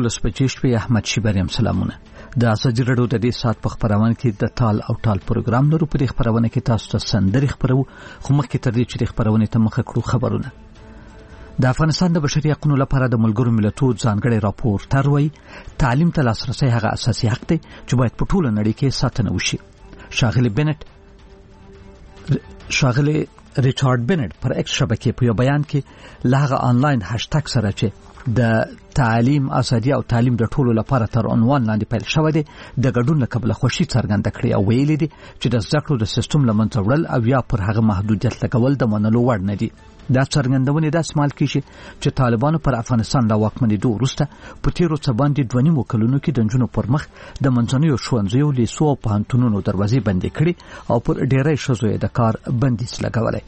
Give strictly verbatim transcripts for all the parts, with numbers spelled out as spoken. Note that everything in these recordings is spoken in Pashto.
دولس بجې شپې احمد شیبریم سلامونه. د ازادي راډیو د دې سات په خبرونه کې د تال او ټال پروګرام لرو. په دې خبرونه کې تاسو ته سندري خبرو خو مخکې تر دې چې د خبرونه ته مخه کړو خبرونه. د افغانستان د بشري حقوقو لپاره د ملګرو ملتونو ځانګړي راپور تروي تعلیم ته لاسرسي هغه اساسي حق دی چې باید په ټوله نړۍ کې ساتنه وشي. شاغلی بنت شاغلی ریچارډ بنت پر ایکس شبکې په یو بیان کې لغه آنلاین هاشټګ سره چې د تعلیم ازادي او تعلیم د ټولو لپاره تر عنوان لاندې پیل شوی دی د ګډون لپاره خوشي څرګنده کړې او ویلي دي چې د زده کړو د سیستم لمنځه وړل او یا پر هغه محدودیت لګول د منلو وړ نه دي. دا څرګندونه د اسمال کیږي چې طالبانو پر افغانستان لا واکمنېدو وروسته په تیرو څه باندې دوه نیمو کلونو کې د نجونو پر مخ د منځنیو ښوونځیو لیسو او پوهنتونونو دروازې بندې کړې او پر ډېری ښځو یې د کار بندیز لګولی.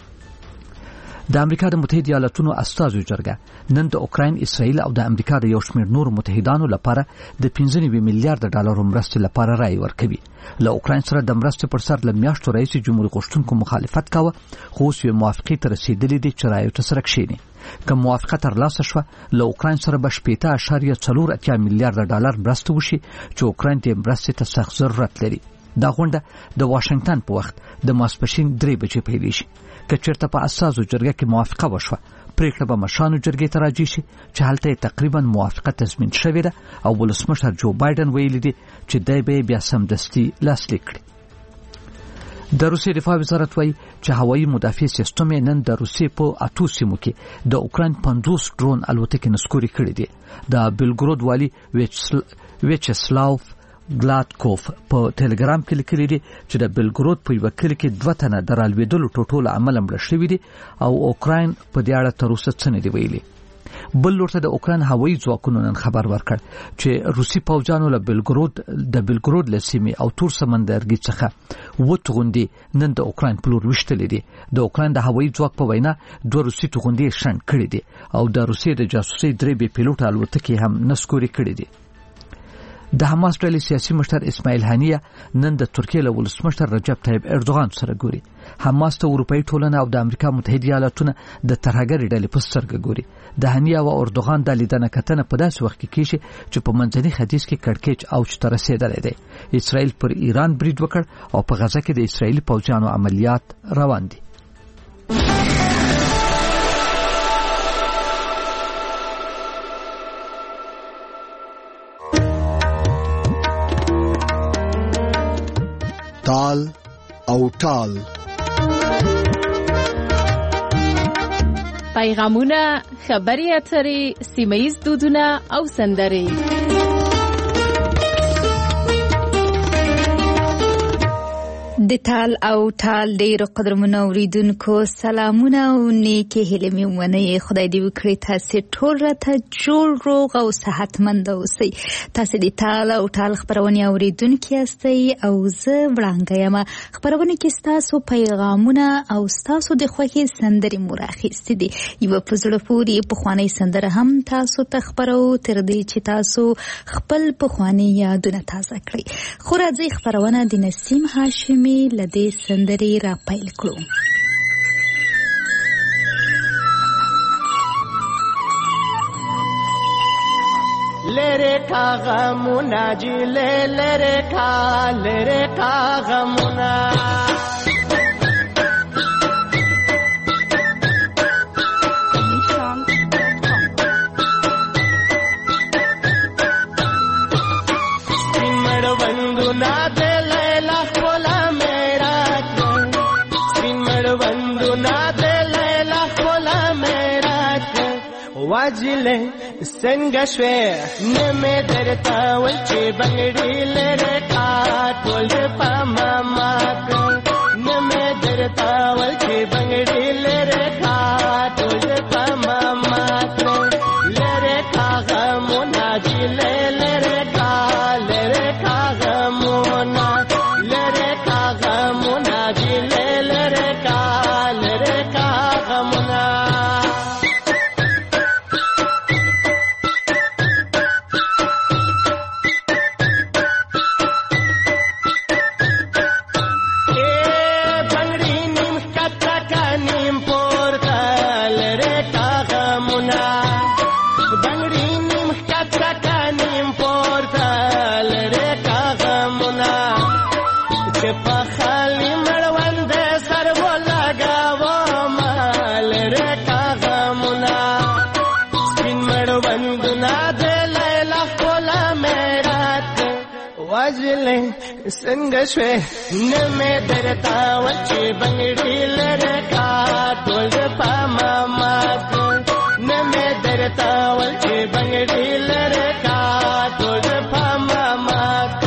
د امریکا د متحده ایالاتونو استازو جرګه نن د اوکراین، اسرائیل او د امریکا د یو شمېر نور متحدانو لپاره د پنځه نوي میلیارډ ډالرو مرستې لپاره رای ورکوي. له اوکراین سره د مرستې پر سر له میاشتو رئیس جمهور غوښتونکو مخالفت کاوه، خو اوس یې موافقې ته رسیدلې دي چې رایو ته سره کښېني. که موافقه ترلاسه شوه له اوکراین سره به شپېته اعشاریه څلور اتیا میلیارډ ډالر مرسته وشي چې اوکراین ته مرستې ته سخت ضرورت لري. دا غونډه د واشنگټن په وخت د ماسپښین درې بجې پیلېږي. که چېرته په اساسو جرګه کې موافقه وشوه پریکړه به مشرانو جرګې ته راجع شي چې هلته تقریبا موافقه تضمین شوې ده او ولسمشر جو بایدن ویلي دی چې دی به بیا سمدستي لاسلیک کړي. د روسیې دفاع وزارت وایي چې هوایي مدافع سیستم نن د روسیې په اټو سیمو کې د اوکراین پنځوس ډرون الوتکې نسکوري کړي دي. د بیلګرود والي ویچسلاو ګلاتکوف په ټلګرام کې لیکلي دي چې د بیلګرود په یو کلی کې دوه تنه د رالوېدلو ټوټو له امله مړه شوي دي او اوکراین په دې اړه تر اوسه څه نه دي ویلي. بل لورته د اوکراین هوایي ځواکونو نن خبر ورکړ چې روسي پوځیانو له بیلګرود د بیلګرود له سیمې او تور سمندرګي څخه و توغندي نن د اوکراین په لور وشتلې دي. د اوکراین د هوایي ځواک په وینا دوه روسي توغندي شنډ کړي دي او د روسیې د جاسوسي درې بي پیلوټ الوتکې هم نسکوري کړي دي. د حماس ډلې سیاسي مشر اسماعیل هانیه نن د ترکیې له ولسمشر رجب طیب اردوغان سره ګوري. حماس ته اروپאי ټولنه او د امریکا متحده ایالاتونه د ترهګرۍ ډلې په سترګه ګوري. د هانیه او اردوغان د لیدنه کتنه په داسې وخت کې کیږي چې په منځني ختیځ کې کړکېچ اوج ته رسیدلی دی. اسرائیل پر ایران برید وکړ او په غزه کې د اسرائیلي پوځیانو عملیات روان دي. تال او ټال پیغامونه، خبري اترې، سیمه‌ییز دودونه او سندرې. د تال او ټال ډېر قدرمنو اوریدونکو سلامونه او نیکې هیلې مې ومنئ. خدای دې وکړي تاسې ټول راته جوړ روغ او صحتمند اوسئ. تاسې د تال او ټال خپرونې اوریدونکي یاستئ او زه وړانګه یم. خپرونه کې ستاسو پیغامونه او ستاسو د خوښې سندرې مو راخیستې دي. یوه په زړه پورې پخوانۍ سندره هم تاسو ته خپرو تر دې چې تاسو خپل پخواني یادونه تازه کړئ. خو راځئ خپرونه د نسیم هاشمي لدې سندرې را پیل کړو. لره کا غمونا جی لره کا لره کا غمونا सिमर बंदू ना दे लैला खोला मेरा सिमर बंदू ना दे लैला खोला मेरा वाजिले संगश्वे नमे दरता वल्चे बंगड़ी लरे का टोल पामा माक नमे दरता वल्चे बंगड़ी लरे का टोल पामा माक लरे का गमुना जिले लरे का लरे का गमुना लरे का गमुना जिले लरे का लरे का गमुना چې په خالي مړوند سر ولګاو مال رکا غمنا سپین مړوند نه د لیلا کولا میرات واجلې څنګه شوې نه مې درتا وچې بنګړي لرکا ټول پاما مات نه مې درتا وچې بنګړي لرکا ټول پاما مات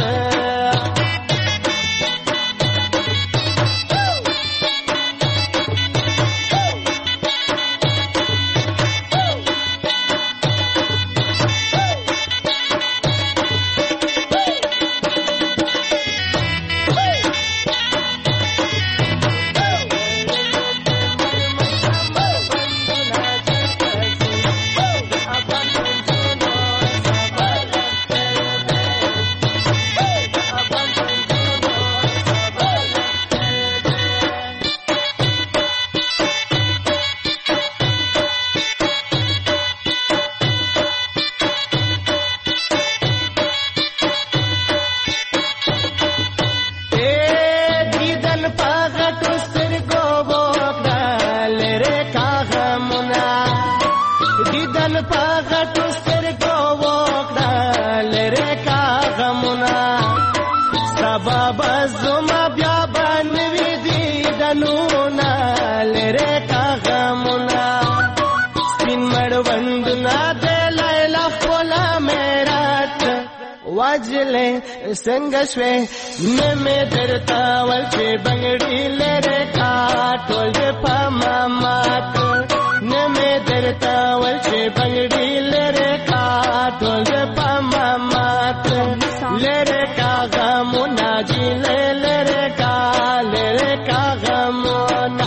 واجلې څنګه شوې نه مې درتا ولچې بنګړي لرکا ټول پاما مات نه مې درتا ولچې بنګړي لرکا ټول پاما مات لرکا غمنا جی لرکا لرکا غمنا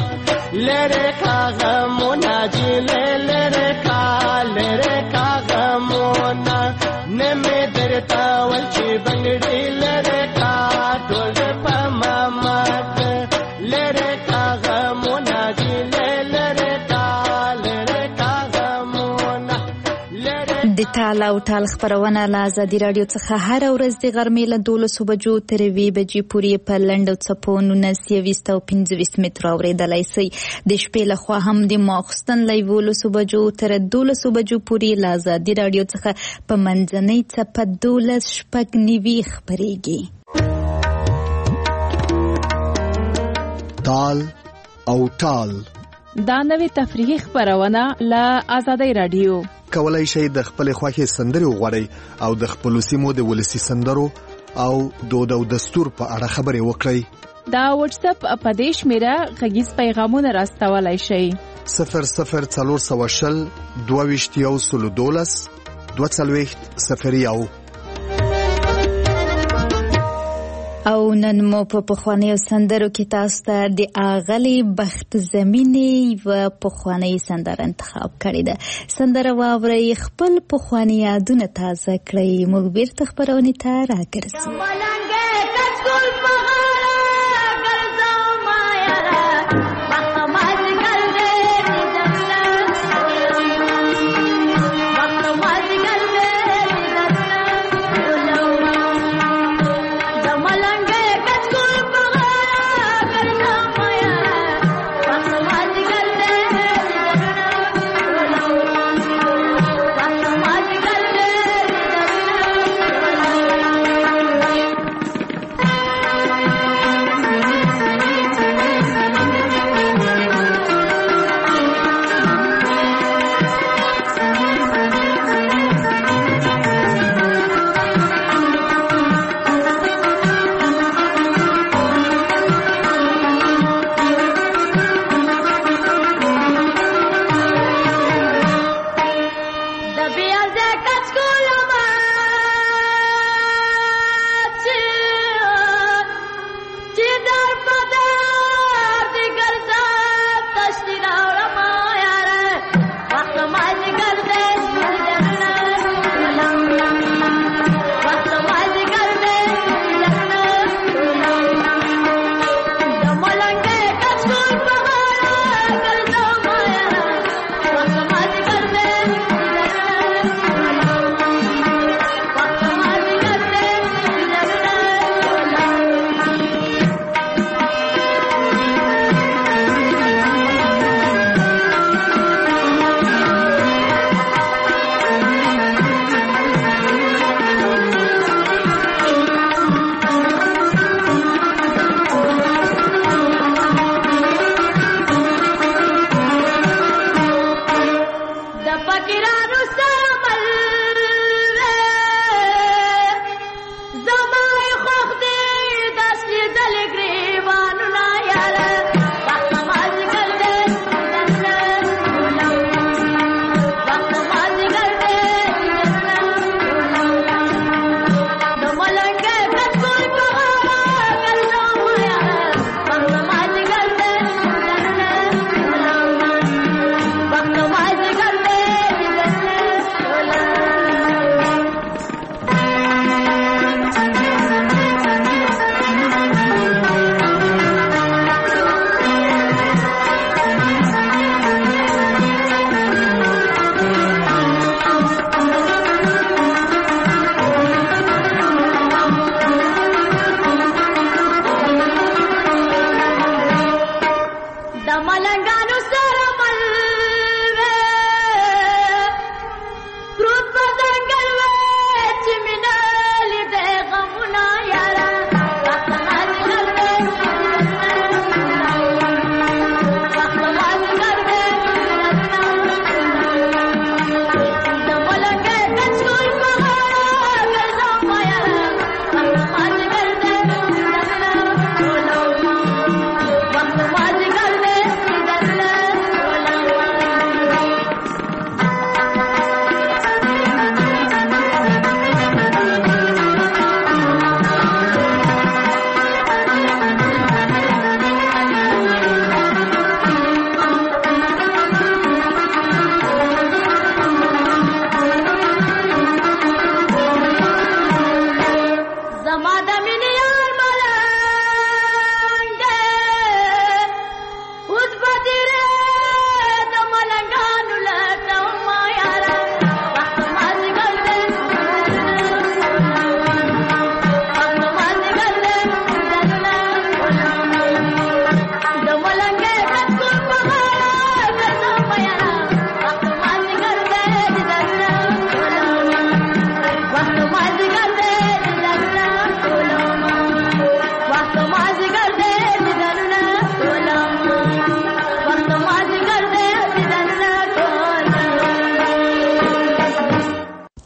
لرکا غمنا جی لرکا لرکا غمنا نه مې درتا ولچې بنګړي لرکا ټول پاما مات لرکا غمنا جی لرکا لرکا غمنا د ټال او ټال خبرونه له ازادي راډیو څخه هر ورځ د غرمې له دولسو بجو تر یوې بجې پورې په لنډو څپو نولس یویشت او پنځه ویشت متره اورېدلی شئ. د شپې لخوا هم د ماخوستن له یولسو بجو تر دولسو بجو پورې له ازادي راډیو څخه په منځنۍ څپه دولس شپږ نوي خپرېږي. تال او ټال دا نوې تفریحي خبرونه له ازادي راډیو. کولای شئ د خپل خوښې سندرې وغواړئ او د خپل سیمو د ولسی سندرو او دود او دستور په اړه خبرې وکړئ. دا واتس اپ په دې شمیره غږیز پیغامونه راستولای شئ. صفر صفر څلور سوه شل دوه ویشت یو سلو دولس دوه څلوېښت صفر یو. او نن مو په پخوانیو سندرو کې تاسو ته د اغلی بخت زمینې و پخوانی سندره انتخاب کړې ده. سندره واورئ، خپل پخوانی یادونه تازه کړئ. موږ بیرته خبرونه ته راګرځو.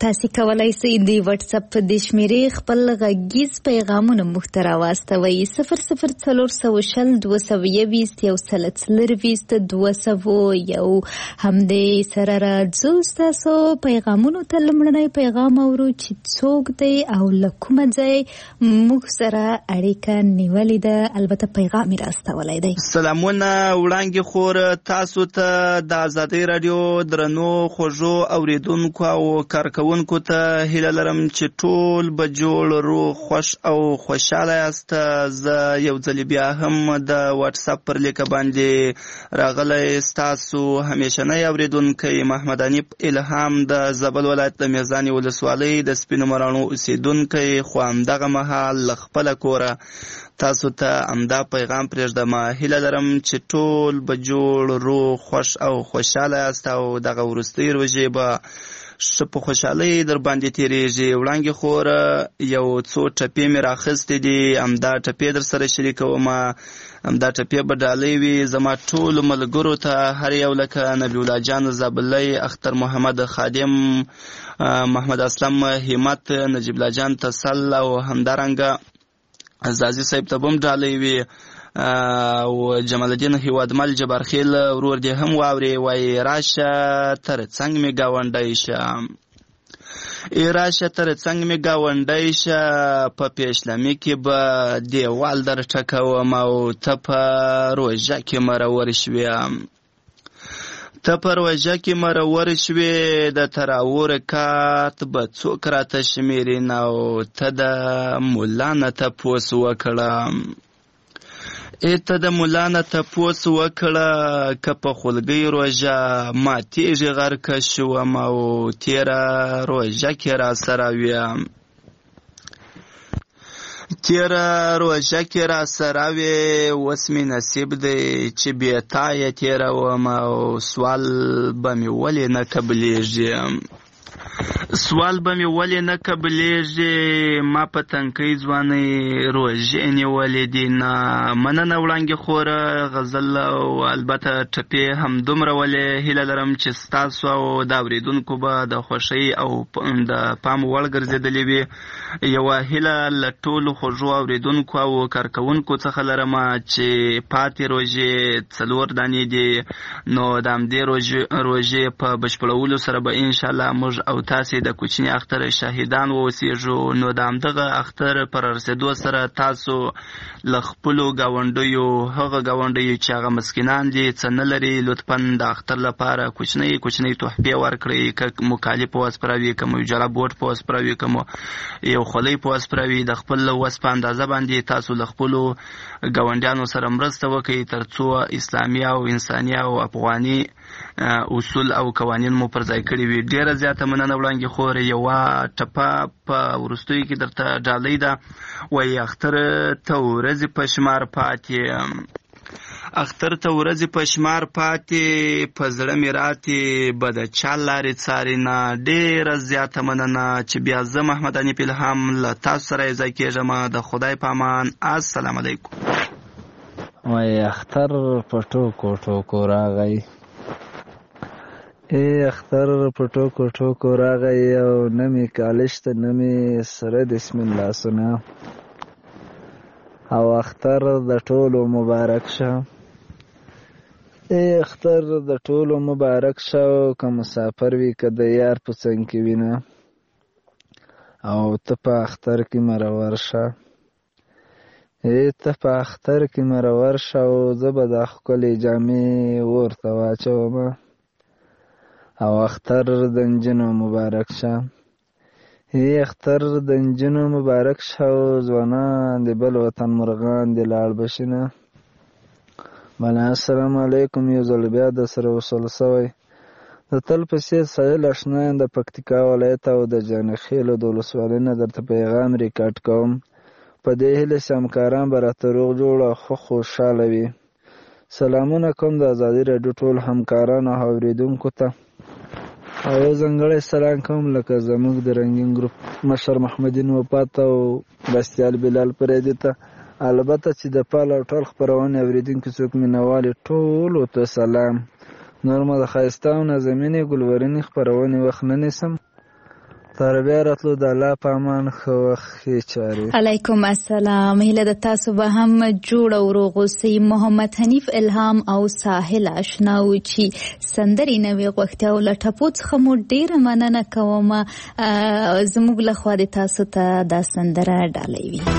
تاسو کولای شئ د واتس اپ د شمیرې خپل غږیز پیغامونه موږ ته راواستوئ صفر صفر څلور سوه شل دوه سوه یویشت یو سل څلرویشت دوه سوه یو همدې سره راځو ستاسو پیغامونو ته لومړنی پیغام اورو چې څوک دی او له کومه ځای موږ سره اړیکه نیولې ده البته پیغام یې راستولی دی. سلامونه وړانګې خور تاسو ته د ازادۍ راډیو درنو خوږو اوریدونکو او کارکونکو ته هیله لرم چې ټول به جوړ روغ خوش او خوشحاله یاست. زه یو ځل بیا هم د واتس اپ پر لیکه باندې راغلی ستاسو همیشنی اوریدونکی محمد حنیف الهام د زابل ولایت د میزانې ولسوالۍ د سپینو مراڼو اوسیدونکی، خو همدغه مهال له خپله کوره تاسو ته امدا پیغام پرېږدم. هیله لرم چې ټول به جوړ روغ خوش او خوشحاله یاست او دغه وروستۍ روژې به ښه په خوشحالۍ در باندې تېرېږي. وړانګې خوره یو څو ټپې مې راخیستې دي، همدا ټپې در سره شریکوم. همدا ټپې به ډالۍ وي زما ټولو ملګرو ته، هر یو لکه نبی الله جان زابلی، اختر محمد خادم، محمد اسلم همت، نجیب الله جان تسل او همدارنګه عزازي صاحب ته به هم ډالۍ وي او جمال الدین هیوادمل جبارخیل ورور دې هم واوري. وایي راشه تر څنګ مې ګاونډی شه، ای راشه تر څنګ مې ګاونډی شه، په پیشلمي کې به دیوال در ټکوم او ته په روژه کې مرور شوې ته په روژه کې مرور شوې د تراور کات به څوک راته شمیرین او ته د ملا نه تپوس وکړه ای ته د ملا نه تپوس وکړه که په خولګۍ روژه ماتېږي غرقه شوم او تېره روژه کې را سره ویم تیره روژه کې را سره وې، اوس مې نصیب دی چې بې تایه تېروم او سوال به مې ولې نه قبلېږي سوال به مې ولې نه قبلېږي ما په تنکۍ ځوانۍ روژې نیولې دي. نه مننه وړانګې خوره غزل او البته ټپې همدومره ولې. هیله لرم چې ستاسو او د اورېدونکو به د خوښۍ او د پام وړ ګرځېدلې وي. یوه هیله له ټولو خوږو اورېدونکو او کارکوونکو څخه لرم چې پاتې روژې څلور دانې دي، نو د همدې روژې په بشپړولو سره به انشاءالله موږ او تاسې د کوچني اختر شاهدان واوسېږو. نو د همدغه اختر پر رسېدو سره تاسو له خپلو ګاونډیو، هغه ګاونډیو چې هغه مسکینان دي څه نه لري، لطفا د اختر لپاره کوچنۍ کوچنۍ تحفې ورکړئ. که مو کالي په وسپروي، که مو جلا بوټ په وسپروي، که مو یو خولۍ په وسپروي، د خپل وس په اندازه باندې تاسو له خپلو ګاونډیانو سره مرسته وکړئ تر څو اسلامي او انساني او افغاني اصول او قوانین مو پر ځای کړي وي. ډېره زیاته مننه وړانګې خوره. یوه ټپه په وروستیو کې درته ډالۍ ده. وایي اختر ته ورځې په شمار پاتې اختر ته ورځې په شمار پاتې په زړه مې راتې به د چا لارې څارې نه. ډېره زیاته مننه چې بیا زه محمد حنیف الهام له تاسو سره یې ځای کېږم. د خدای په امان. السلام علیکم. وایي اختر په ټوکو ټوکو راغی ای اختر په ټوکو ټوکو راغی او نه مې کالج ته نه مې سره د اسمین لاسونه او اختر د ټولو مبارک شه ای اختر د ټولو مبارک شه. که مسافر وي که د یار په څنګ کې وینه او ته په اختر کې مرور شه ای ته په اختر کې مرور شه او زه به دا ښکلې جامې ورته واچوم او اختر د نجونو مبارک شه ای اختر د نجونو مبارک شه او ځوانان د بل وطن مرغان د لاړ بشي نه. بله السلام علیکم. یو ځل بیا د سره وصل سوی د تل په څېر سایل اشنا د پکتیکا ولایت او د جانخیلو د ولسوالۍ نه درته پیغام ریکارډ کوم. په دې هیله چې همکاران به راته روغ جوړ او ښه خوشحاله وي. سلامونه کوم د ازادي راډیو ټول همکارانو او اورېدونکو ته او یو ځانګړی سلام کوم لکه زموږ د رنګین ګروپ مشر محمدین وفات او بستیال بلال پریدي ته، البته چې د پال او ټول خپرونې اورېدونکي څوک مینوالې ټولو ته سلام. نور مو د ښایسته او نازمینې ګلورینې خپرونې وخت نه نیسم، تر بیا راتلو د الله په امان ښه وخت ښې چارې. علیکم السلام. هیله د تاسو به هم جوړ او روغ اوسئ. محمد حنیف الهام او ساحل اشنا و چې سندرې نوې غوښتې او له ټپو څخه مو ډېره مننه کوم. زموږ له خوا د تاسو ته دا سندره ډالۍ وي.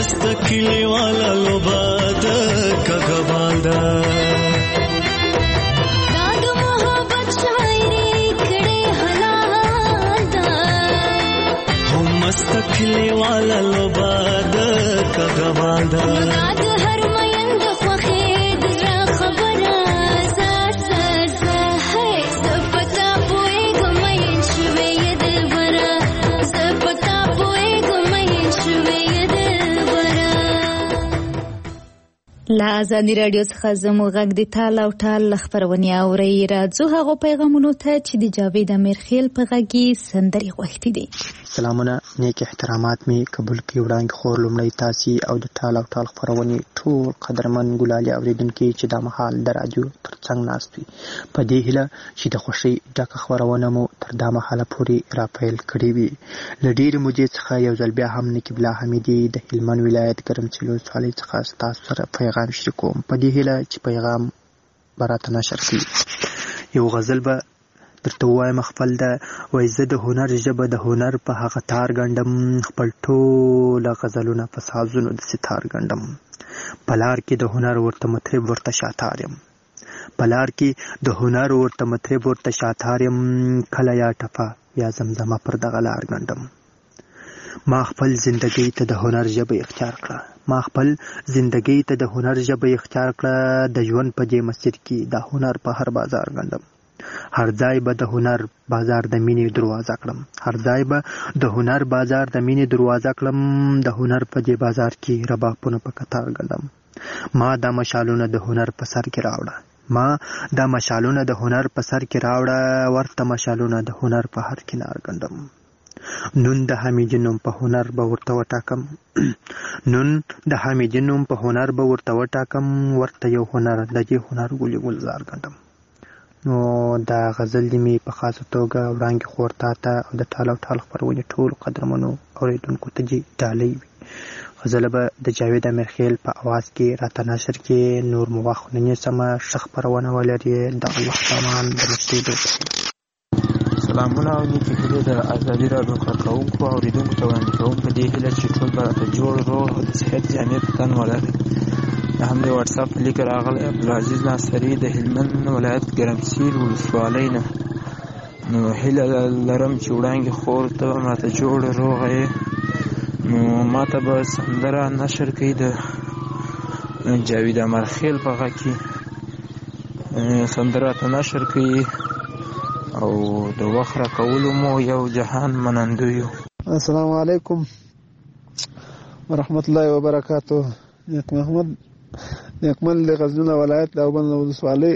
مستقلی والا لوباد کغوالدا داد محبت شاعری کړي حلال دا هم مستقلی والا لوباد کغوالدا داد هر مېند خوخه د خبره زار سر زه سپتا پوي ګمې شوي د برا سپتا پوي ګمې شوي د برا. لا ازادي رادیو څخه زموږ غږ د تال او ټال خبرونه اوري راځو هغه پیغامونو ته چې د جاوید امیرخیل په غږی سندري غوښتي دي. سلامونه نیک احترامات می قبول کی وړاندې خور لمړی تاسي او د ټال او ټال خبرونه ټول قدرمن ګلالي اوریدونکو چې د محل د رادیو ترڅنګ ناستوي په دې هله چې د خوشي ډکه خبرونه مو تر دا محله پوري راپیل کړی وي. لډیر مودې څخه یو ځل بیا هم نقیب الله حمیدي د هلمند ولایت ګرمسلو څالي څخه تاسو سره پیغام شریکوم په دې هله چې پیغام براته نشر کړي. یو غزل به درته وایم خپل د وای زه د هنر ژبه د هنر په هغه تار ګنډم خپل ټوله غزلونه په سازونو د ستار ګنډم پلار کې د هنر ورته مطرب ورته شاتار یم پلار کې د هنر ورته مطرب ورته شاتار یم کله یا ټپه یا زمزمه پر دغه لار ګنډم ما خپل زندګۍ ته د هنر ژبه اختیار کړه ما خپل زندګۍ ته د هنر ژبه اختیار کړه د ژوند په دې مسیر کې د هنر په هر بازار ګنډم هر ځای به د هنر بازار د مینې دروازه کړم هر ځای به د هنر بازار د مینې دروازه کړم د هنر په دې بازار کې ربابونه په قطار ګنډم ما د مشالونه د هنر په سر کې راوړه ما د مشالونه د هنر په سر کې راوړه ورته مشالونه د هنر په هر کینار ګنډم نون د حمیدی نوم په هنر به ورته وټاکم نون د حمیدی نوم په هنر به ورته وټاکم ورته یو هنر د دې هنر ګلي ګلزار ګنډم. نو دا غزل دی می په خاصه توګه وړاندې خورتا ته او د ټال او ټال خبرونه ټول قدرمنو اوریدونکو ته جی ډالۍ وي. غزل به د جاوید امیرخیل په आवाज کې راته نشر کې نور مواخونه سم شخ پرونه ولري د الله سامان د مشهور. سلامونه او نیکی هیله د ازادي رادیو کارکوونکو او اوریدونکو ته وړاندې کوم په دې هیله چې ټول به راته جوړ روغ او د صحت جامع په تن ولري. د همدې واتساپ لیک راغلی عبدالعزیز ناصري د هلمند ولایت ګرمسیر ولسوالۍ نه. نو هیله لرم چې وړاندې خور ته به ماته جوړ روغ یې نو ماته به سندره نشر کوي د جاوید امیرخیل په غږ کې سندره ته نشر کوي او د وخت راکولو مو یو جهان منندوی یو. السلام علیکم ورحمت الله وبرکاته. نیک محمد نیکمل د غزنی ولایت د اوبن ولسوالۍ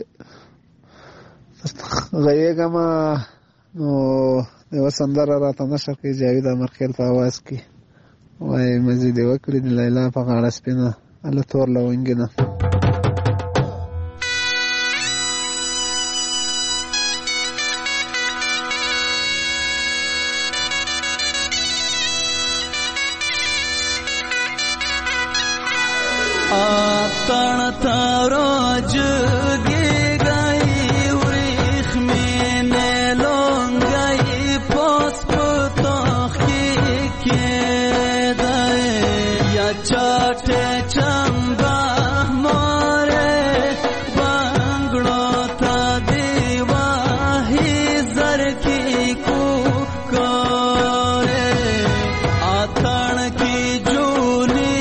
غیږم نو یو سندره راته نشر کوي جاوید امیرخیل په आवाज کې وای مزید وکړي د لیلا په غاړه سپینه الله تور لونګینه. آتن تاراج گی گئی وریخ میں نیلون گئی پاس پتاخ کی کے دائے یا چاٹے چمبا مارے بانگڑو تا دیواہی زر کی کو کارے آتن کی جولی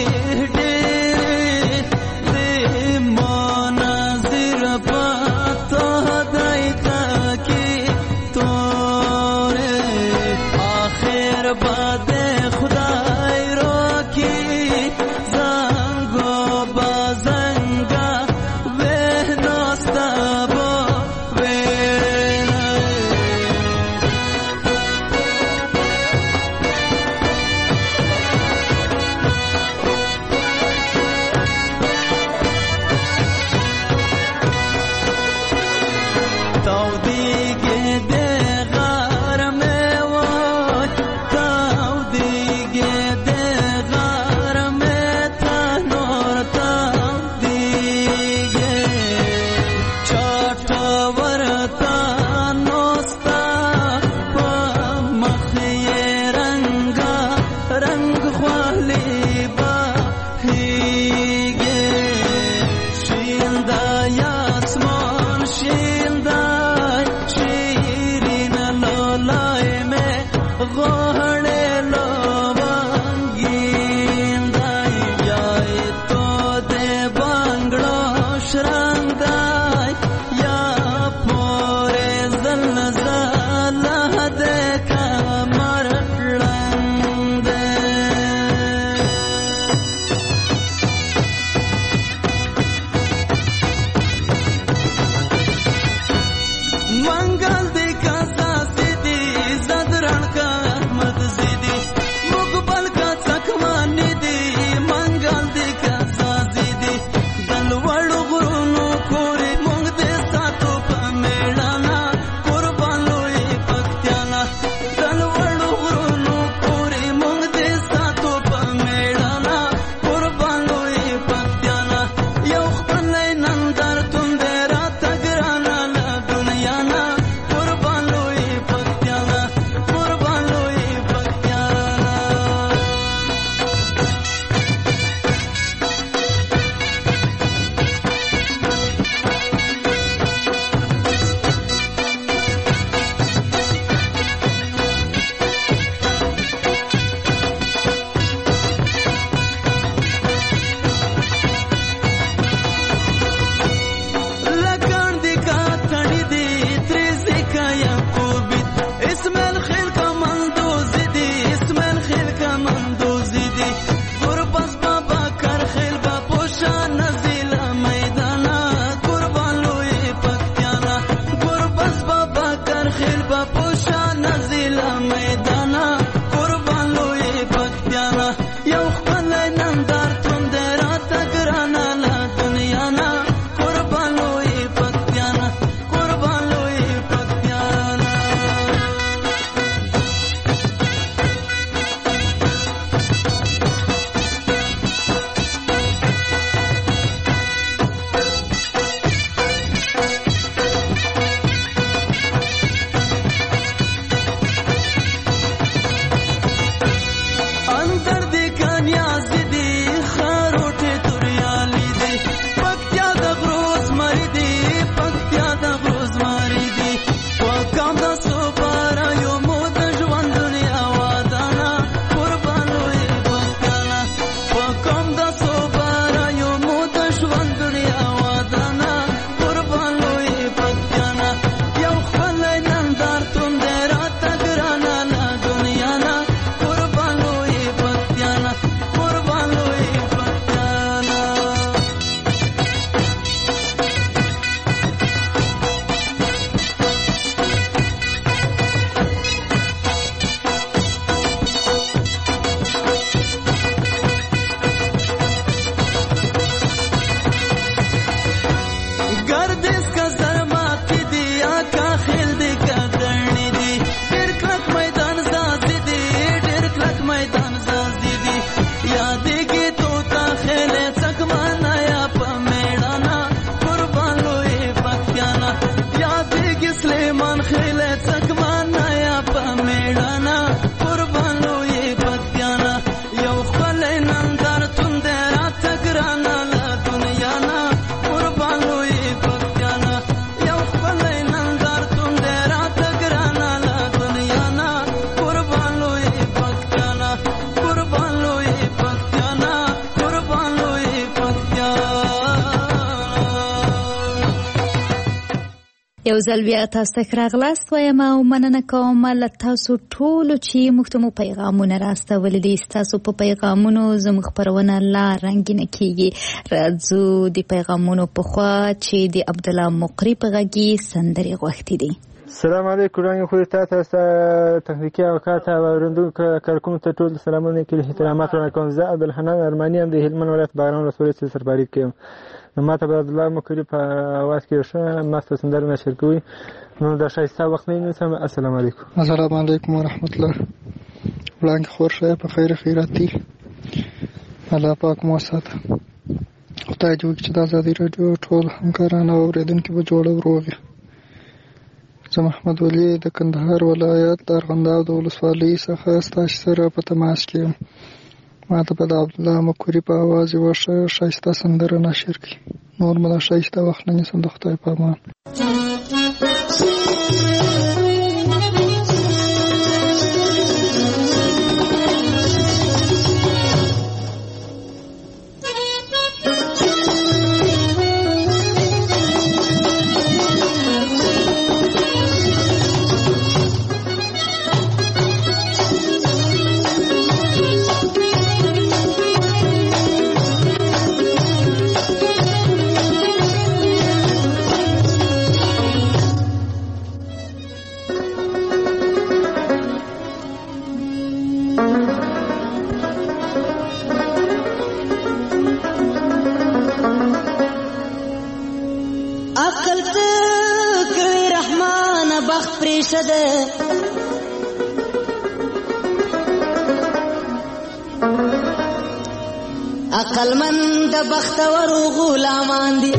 یو ځل بیا تاسو ته راغلاست وایم او مننه کوم له تاسو ټولو چې موږ ته مو پیغامونه راستولي دي. ستاسو په پیغامونو زموږ خپرونه لا رنګینه کیږي. راځو د پیغامونو په خوا چې د عبدالله مقری په غږی سندرې غوښتي دي. السلام علیکم رنګ خو ته تاسو تخنیکی اوقات او ورندو کارکوم ته ټول سلامونه کې احترامات ورکوم. زه عبدالحنان ارمانی هم د هلمند ولایت باران ولسوالۍ سرباری کوم. نو ماته به عبدالله مقری په اواز کې ښه ماست سندره نشر کوي. نو دا شایسته وخت نه نیسم. السلام علیکم. السلام علیکم ورحمت الله. وړاندې خور شه په خیر خیرات دي. الله پاک مو ساته. خدای دې وکړي چې د ازادي راډیو ټول همکاران او اوریدونکي به جوړ او روغ وي. زه محمد ولی د کندهار ولایت د ارغنداب د ولسوالۍ څخه ستاسو سره په تماس کې یم. ما ته به د عبدالله مقری په اواز یوه ښه ښایسته سندره نشر کړي. نور مو دا ښایسته وخت نه نیسم. د خدای په امان. عقل مند بختور غلامان دي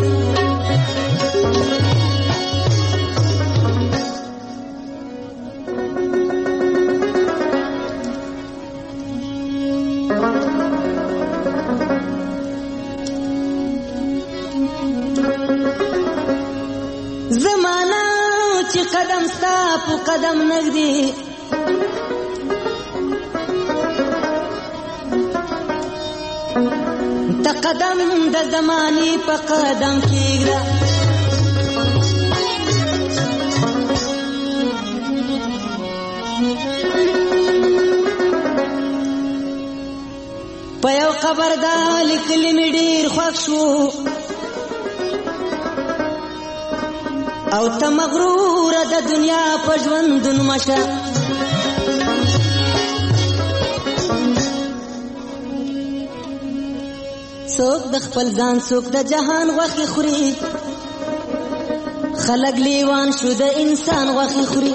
زمانہ چې قدم ستا په قدم نږدې تا قدم د زماني په قدم کېږده په یو قبر دا لیکلي مې ډېر خوښ شو او ته مغروره د دنیا په ژوندون مشه څوک د خپل ځان څوک د جهان غوښې خوري خلک لیوان شو د انسان غوښې خوري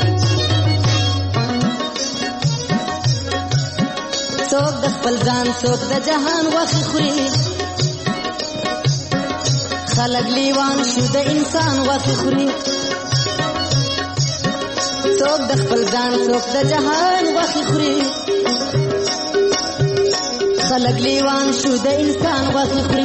څوک د خپل ځان څوک د جهان غوښې خوري خلک لیوان شو د انسان غوښې خوري څوک د خپل ځان څوک د جهان غوښې خوري خلق لیوان شو د انسان غوښې خوري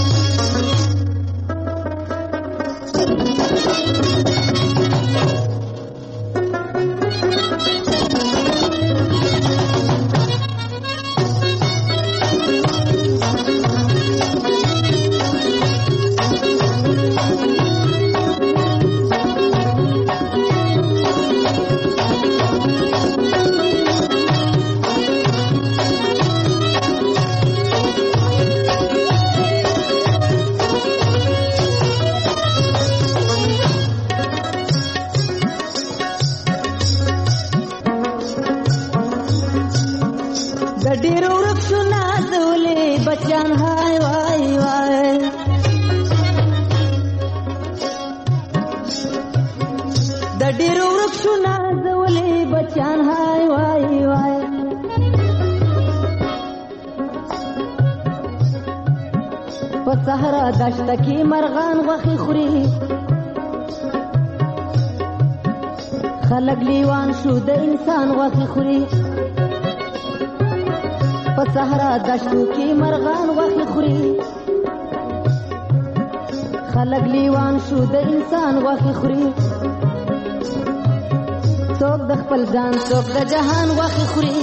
صحرا دشت کی مرغان غوښې خوري خلک لیوان شو د انسان غوښې خوري په صحرا دشتو کې مرغان غوښې خوري خلک لیوان شو د انسان غوښې خوري څوک د خپل ځان څوک د جهان غوښې خوري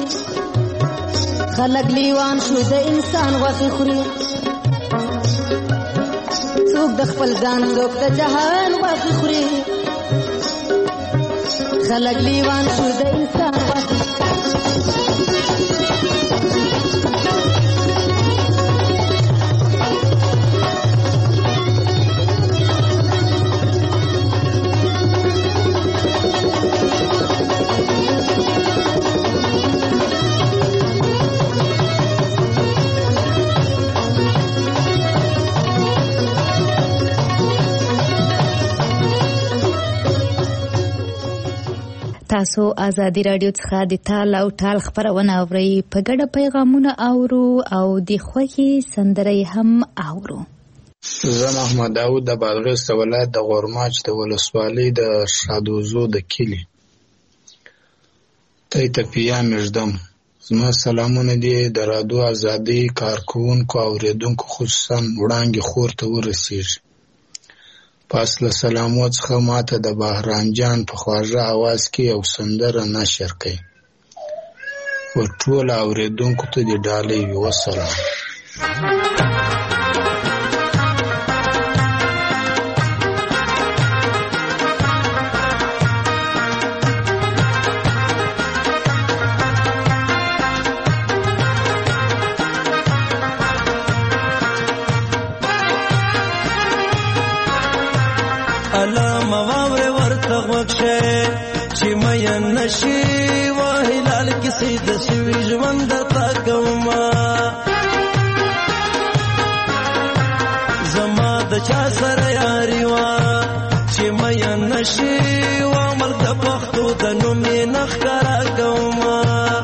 خلک لیوان شو د انسان غوښې خوري څوک د خپل ځان څوک د جهان غوښې خوري خلک لیوان شو د انسان غوښې تاسو ازادي رادیو څخه د تال او ټال خبرونه اورئ په ګډه پیغامونه اورو او د خوښي سندرې هم اورو. زه محمد داود د بادغیس ولایت د غورماچ د ولسوالۍ د شادوزو د کلي ته تپیا مژدم. زما سلامونه دي د رادیو ازادي کارکونکو او اوریدونکو خصوصا وړاندې خور ته ورسیږي. پس له سلامو څخه ماته د بهرام جان په خواږه اواز کې یو سندره نشر کړي. ټول اوریدونکو ته د ډالۍ وي. وسلام. چې مې نشي وهلال کې سید شوی ژوند تا کوما زما د چا سره یاري وا چې مې نشي و مرګ پختو د نومې نخرا کوما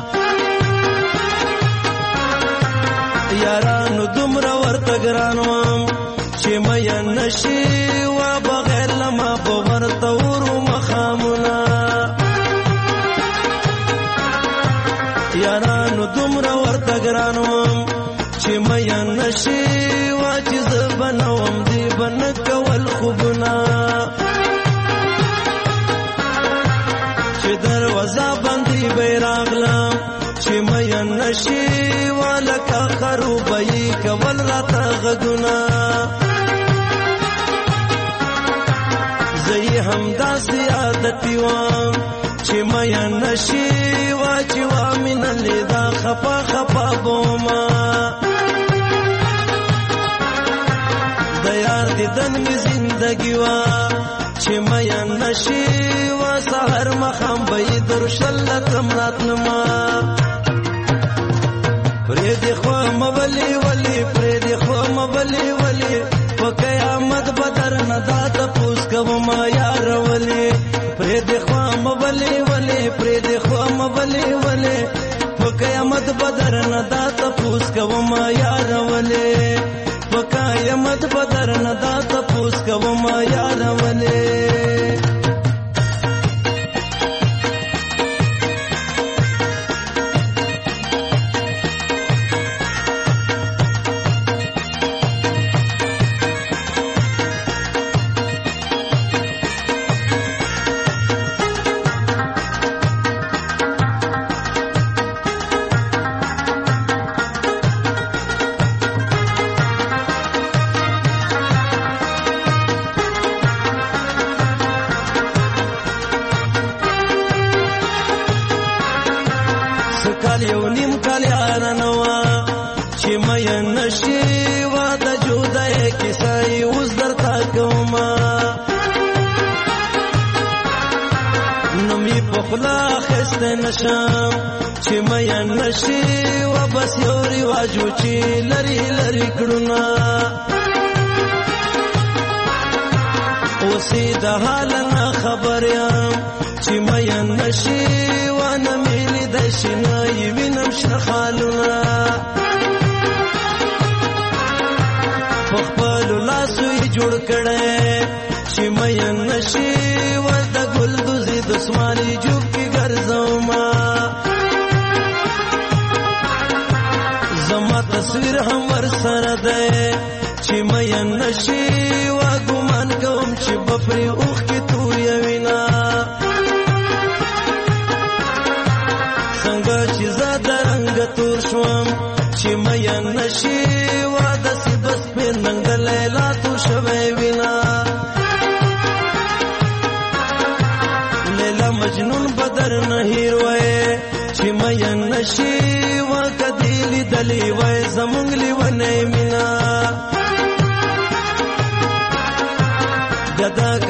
یارانو دومره ورته ګرانو چې مې نشي و بغیر لما په ورته ورو مخامونه یارانو دومره ورته ګرانو چې مې نشي وا چې زه بنوم دی بن کول خوبونه چې دروازه باندې بیراغلم چې مې نشي وا لکه خروبې کول راته غږونه زه هم داسې عادتي وم چې مې نشي وا چې وا من لیدا خپا خپا بوما د یار دیدن می زندگی وا چې مې نشي وا سحر مخم به درشل تمراتنما پرې دی خو مولي ولي پرې دی خو مولي ولي په قیامت بدر نه دات پوس کوم یار ولي پرې دی خو مولي ولي پرې دی خو مولي ولي په قیامت بدر نه دات پوس کوم یار ولي په قیامت بدر نه دات پوس کوم یار ولي نشم چې مې نشي و بس یو رواج چې لري لري کړونه اوسې د حال نه خبر یم چې مې نشي و نه ملي د شنه وینم شخالونه په خپل لاسو یې جوړ کړي چې مې نشي و د ګل دوزي د اسماني جوب کې ګرځوما زما تصویر هم ور سره ده چې مې نشي و ګمان کوم چې بفري اوخ کې تو یوینا څنګه چې زاده رنگ تور شوم چې مې نشي و د سبس په ننګ لیلا تو شوي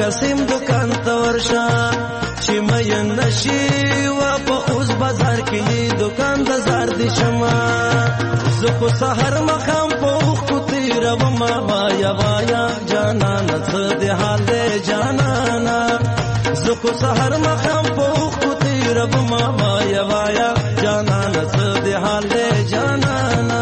قسم دکان ته ورشه چې مین نشي و په اوس بازار کې دکان د زار دي شمه زه خو سحر مخام په اوښ کو تېرومه وایا وایا جانانه څه دې حال دی جانانه زه خو سحر مخام په اوښ کو تېرومه وایا وایا جانانه څه دې حال دی جانانه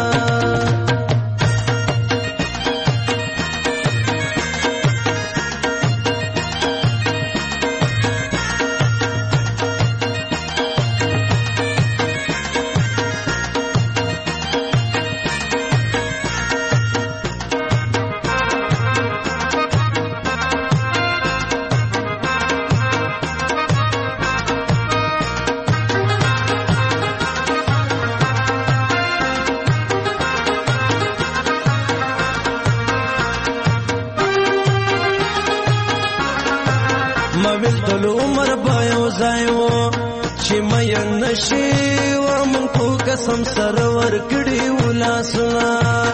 مویل ټول عمر به یو ځای و چې مین نشي و من خو قسم سره ورکړي و لاسونه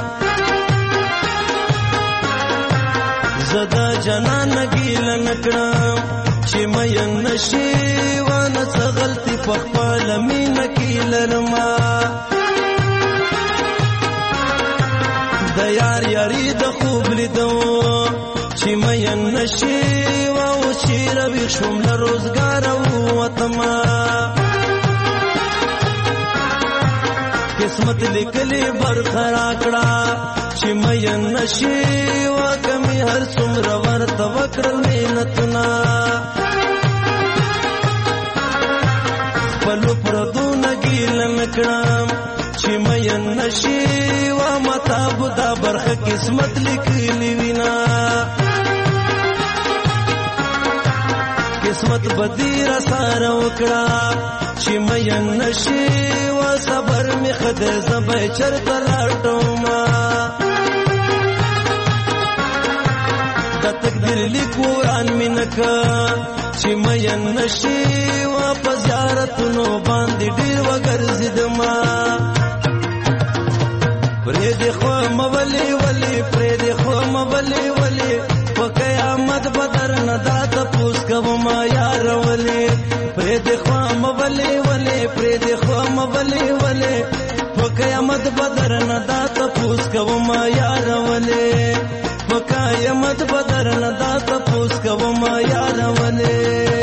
زه د جانان ګیله نه کړم چې مین نشي و نه څه غلطي په خپله مینه کې لرمه د یار یاري د خوب لیدو چې مین نشي و چې روي شوم له روزګاره ووتمه قسمت لیکلې برخه راکړه چې مین نشي و کمې هر څومره ورته وکړل محنتونه خپلو پردونه ګیله مې کړم چې مین نشي و ماته به دا برخه قسمت لیکلې وینا قسمت بدی را ساره وکړه چې مین نشي و صبر می خدای زبې چرته لاټوما د تقدیر لیکوران می نکا چې مین نشي و په زیارتونو باندې ډیر وګرځیدما پرې د خو مولي ولي پرې د خو مولي ولي په قیامت بدر نه دات پوس کوما یار ولي پرې د خو مولي ولي پرې د خو مولي ولي په قیامت بدر نه دات پوس کوما یار ولي په قیامت بدر نه دات پوس کوما یار ولي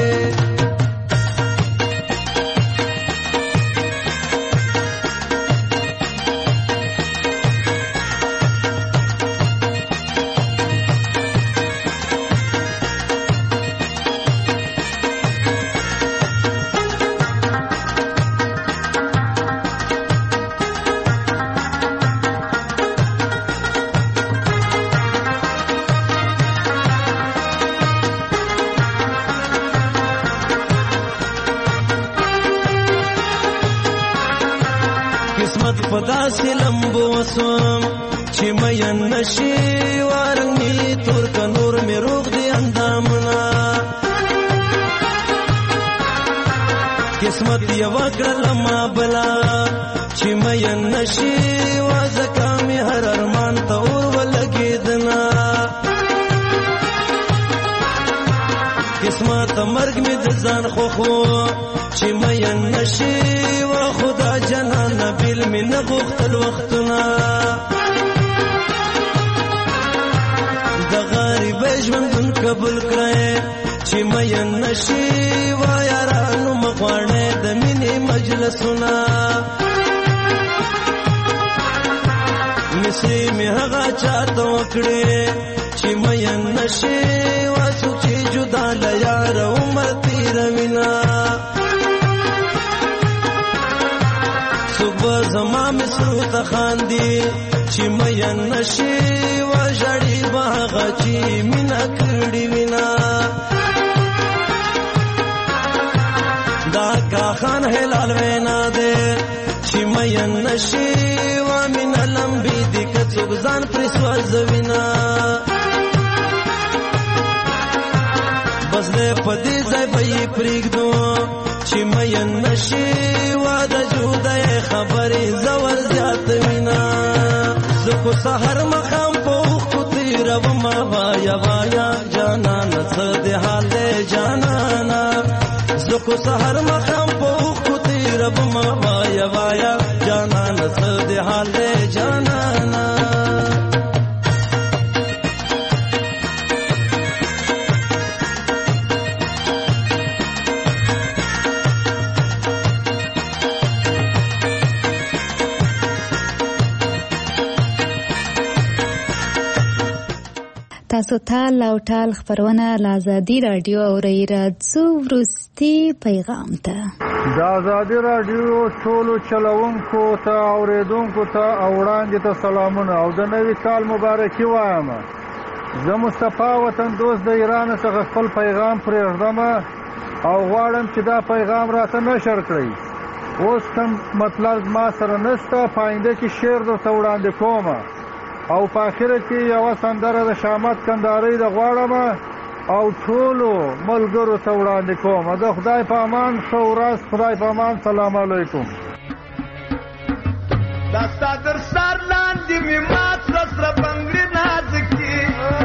قسمت پدا سے لمبو سوم چې مین نشي وارنګي تور کا نور می روغ دی اندامنا قسمت یو کړل ما بلا چې مین نشي وازکا می هر ارمان ته اور ولګیدنا قسمت مرګ می د ځان خو خو چې مین نشي و خدا جنان بیل می نغختل وختنا د غریب ژوند قبول کړه چې مین نشي و یارانو مغوانه د مینې مجلسونه مسی می هغه چاته وکړي چې مین نشي و سوچي جدا ل یار عمر تیر وینا صبح زما مصرو ته خاندي چې مین نشي و ژړې باغ چې مینا کړې وینا دا کا خان هلال وینا دې چې مین نشي و مینا لمبي دې کڅوګ ځان پر سوځ وینا بس دې پدې ځای به پرېږدو چې مین نشي و د جودای خبرې زور زیات وینا زه خو سحر مخام په اوښ کو تېرومه وایا وایا جانانه څه دې کو سحر مخام په خو تیر بما وایا وایا جانان څه دې حال دې جانانا تاسو ټال او ټال خبرونه له ازادي رادیو اورئ. راځو وروستي پیغام ته. د ازادي رادیو ټولو چلوونکو ته اورېدونکو ته او وړاندې ته سلامونه او د نوي کال مبارکي وایم. زه مصطفی وطن دوست د ایران څخه خپل پیغام پرېږدم او غواړم چې دا پیغام راته نشر کړئ. اوس کوم مطلب ما سره نشته، په آینده کې شعر درته وړاندې کوم او په آخره کې یوه سندره د شامت کندهارۍ د غواړم او ټولو ملګرو ته وړاندې کوم. د خدای په امان، ښه ورځ، خدای په امان، سلام علیکم. دا ستا در سر لاندې مې مات کړه سره بنګړي نازکي،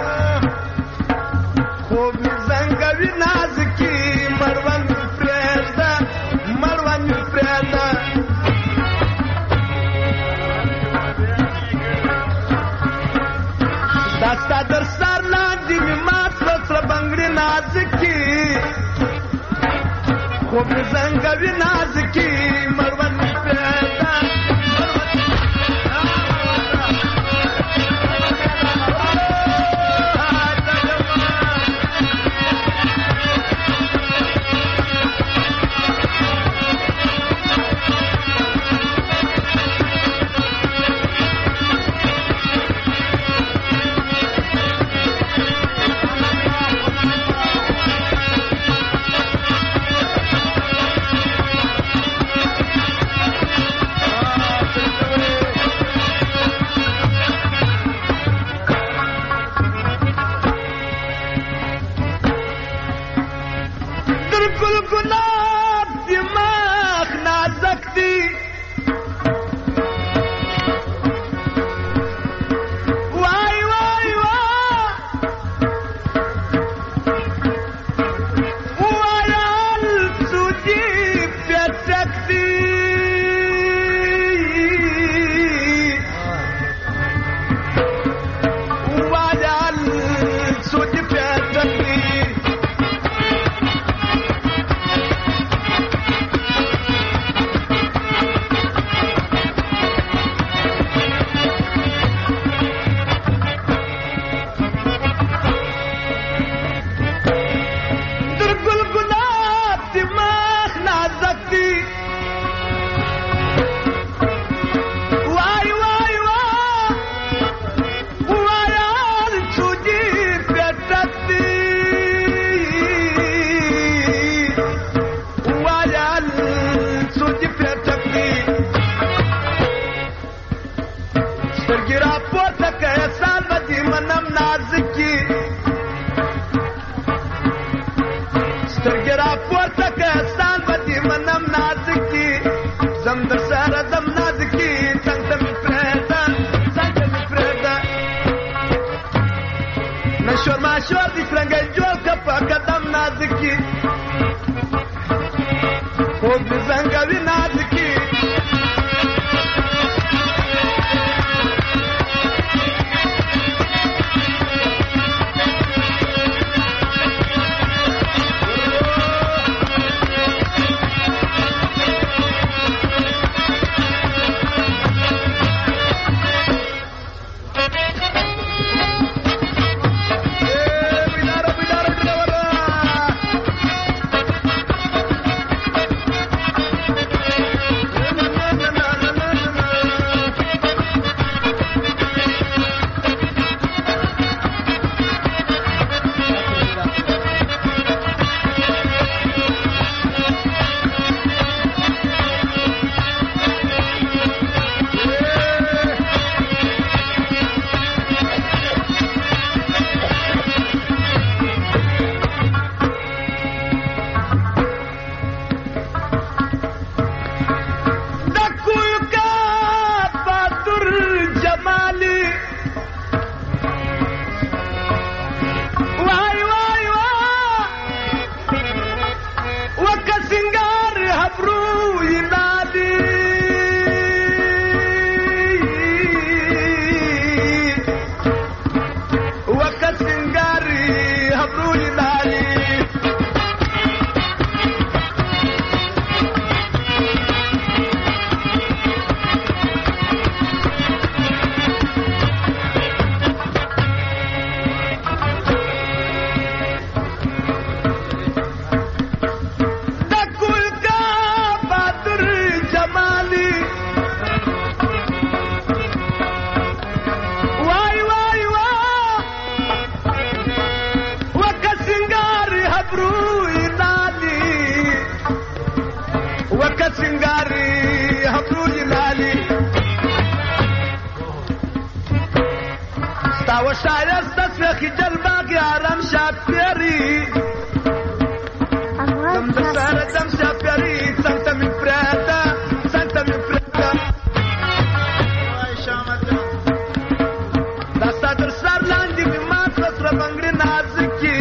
خوب مې زنګوي نازکي، مړوند مې پرېږده مړوند مې پرېږده دا ستا در سر لاندې مې مات کړه سره بنګړي نازکي، خوب مې زنګوي نازکي، مړوند مې پرېږده habru inali wakasingari habru inali stawa shayas tasfi jalbaq ya ram shapiri dam dasara dam shapiri santa mi prata santa mi prata ay shamata dasta dar sar landi mi mat rasra bangri naziki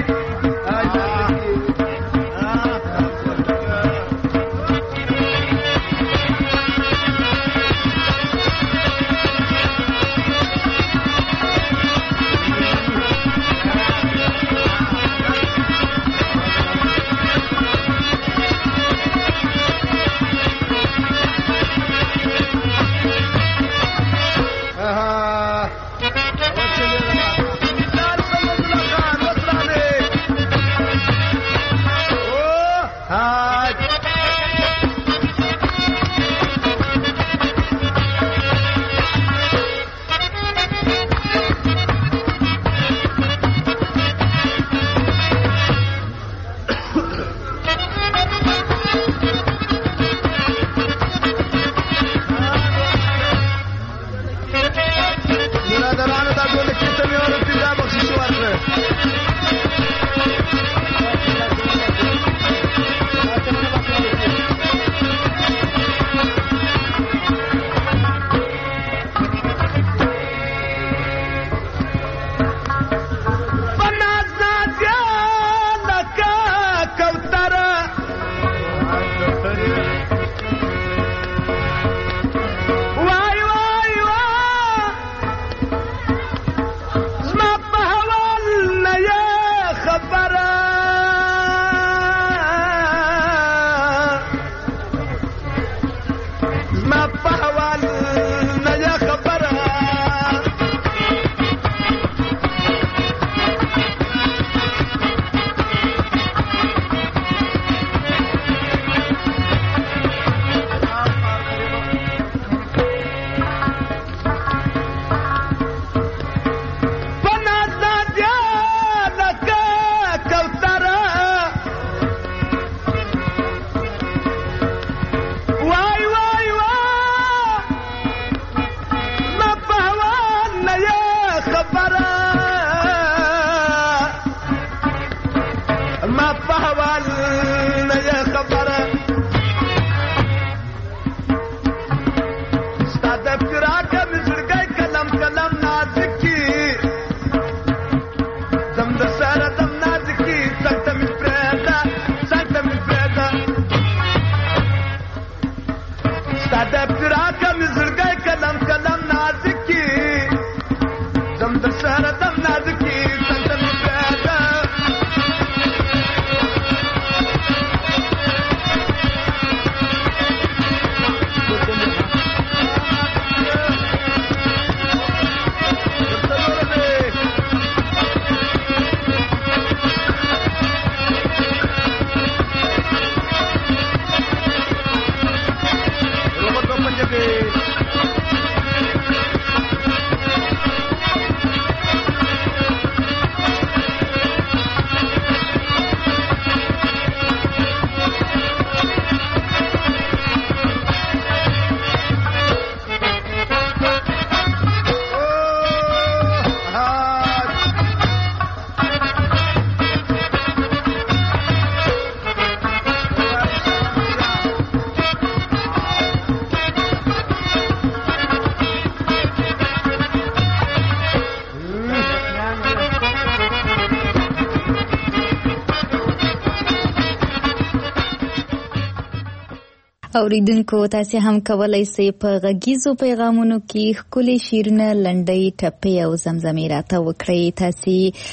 اوریدونکو تاسو هم کولای شئ په غږیزو پیغامونو کې خپل شیرونه لنډۍ ټپې او زمزمې راته وکړئ. تاسو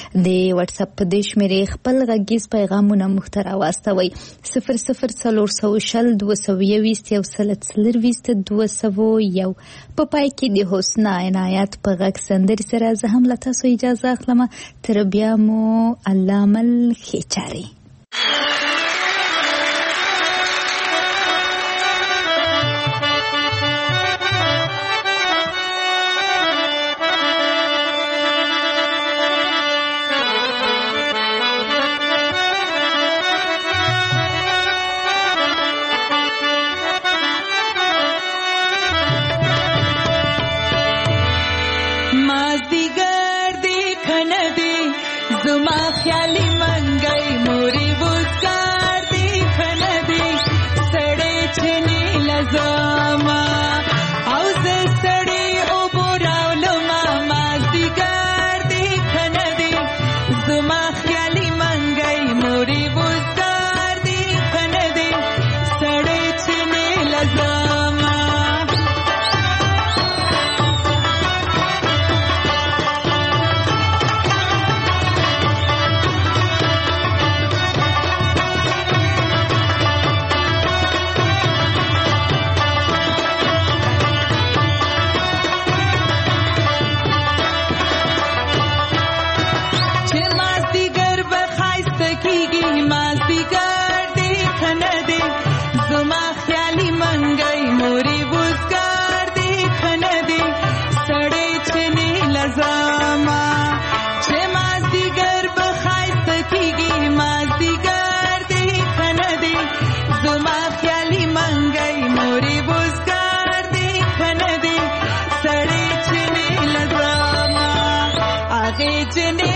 د واتس اپ په دیش مې خپل غږیز پیغامونه مختر واستوي صفر صفر څلور سو شل دوه سو یویست یو سل څلرویست دوه سو یو. په پای کې د حسنا عنایت په غږ سندر سره زه هم له تاسو اجازه اخلم. تر بیا مو الله مل خیچاري. زما خیالي منګي موري وزګار دی کنه دی سړې چني لزما او زه سړې او بوراولم ما زیګار دی کنه دی زما خیالي منګي موري وزګار دی کنه دی سړې چني لزما Jenny